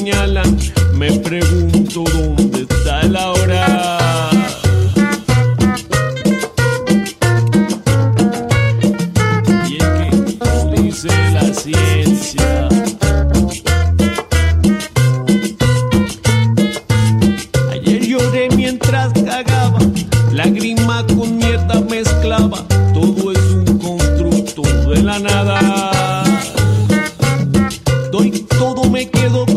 señalan, me pregunto dónde está la hora. Y es que como dice la ciencia, ayer lloré mientras cagaba, lágrima con mierda mezclaba, todo es un constructo de la nada. Doy todo, me quedo